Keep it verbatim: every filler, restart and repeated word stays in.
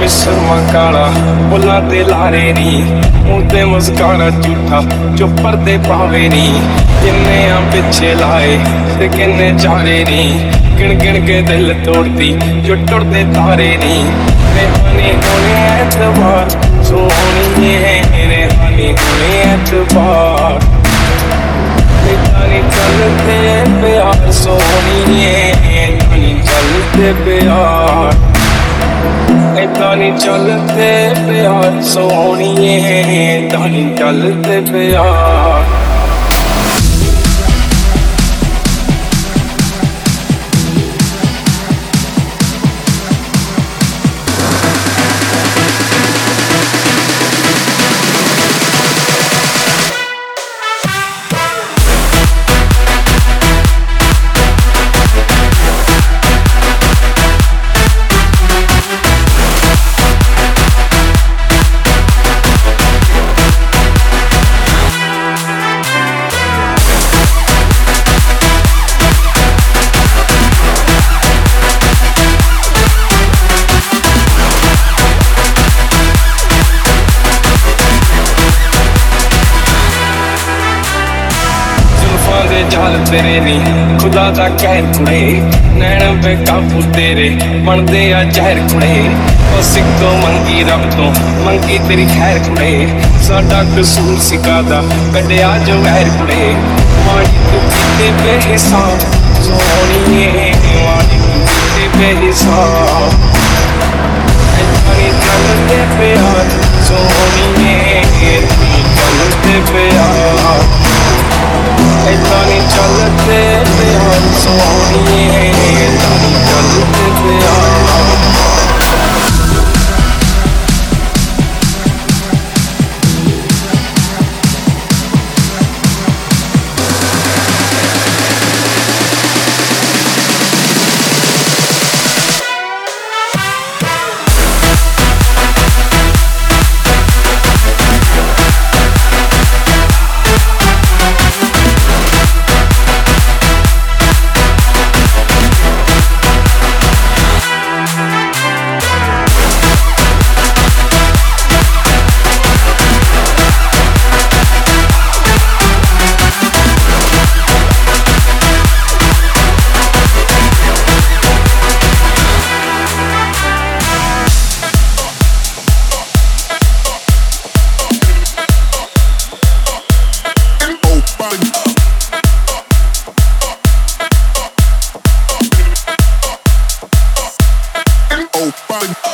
ਮਿਸਰਮਾ ਕਾਲਾ ਬੁੱਲਾਂ ਤੇ ਲਾਰੇ ਨੀ, ਮੂੰਹ ਤੇ ਮੁਸਕਾਰਾ ਝੂਠਾ ਜੋ ਪਰਦੇ ਪਾਵੇ ਨੀ। ਕਿੰਨੇ ਆ ਪਿੱਛੇ ਲਾਏ ਤੇ ਕਿੰਨੇ ਚਾਰੇ ਨੀ, ਗਿਣ ਗਿਣ ਕੇ ਦਿਲ ਤੋੜਦੀ ਜੋ ਟੁੱਟਦੇ ਤਾਰੇ ਨੀ। ਰੇਹਾਨੀ ਹੋਣੇ ਐਤਵਾਰ ਸੋਹਣੀਏ, ਰੇਹਾਨੀ ਹੋਣੇ ਐਤਵਾਰ। ਏਦਾਂ ਨੀ ਚੱਲਦੇ ਪਿਆਰ ਸੋਹਣੀਏ, ਏਦਾਂ ਨੀ ਚੱਲਦੇ ਪਿਆਰ। ਏਦਾਂ ਨੀ ਚੱਲਦੇ ਪਿਆਰ ਸੋਹਣੀਏ, ਏਦਾਂ ਨੀ ਚੱਲਦੇ ਪਿਆਰ। ਜਾਲ ਤੇਰੇ ਨੀ ਖੁਦਾ ਦਾ ਕਹਿਰ ਕੁੜੇ, ਨੈਣ ਬੇਕਾਬੂ ਤੇਰੇ ਬਣਦੇ ਆ ਜ਼ਹਿਰ ਕੁੜੇ। ਉਹ ਸਿੱਖੋ ਮੰਗੀ ਰੱਬ ਤੋਂ ਮੰਗੀ ਤੇਰੀ ਖੈਰ ਕੁੜੇ, ਸਾਡਾ ਕਸੂਰ ਸਿਕਾਦਾ ਕੱਢਿਆ ਜੋ ਵੈਰ ਕੁੜੇ। ਮਾੜੀ ਤੂੰ ਕੀਤੇ ਬੇਹਿਸਾਬ ਸੋਹਣੀਏ, ਮਾੜੀ ਤੂੰ ਕੀਤੇ ਬੇਹਿਸਾਬ। ਏਦਾਂ ਨੀ ਚੱਲਦੇ ਪਿਆਰ ਸੋਹਣੀਏ, ਏਦਾਂ ਨੀ ਚੱਲਦੇ ਪਿਆਰ। ਏਦਾਂ ਨੀ ਚੱਲਦੇ ਪਿਆਰ ਸੋਹਣੀਏ, ਏਦਾਂ ਨੀ ਚੱਲਦੇ ਪਿਆਰ। Open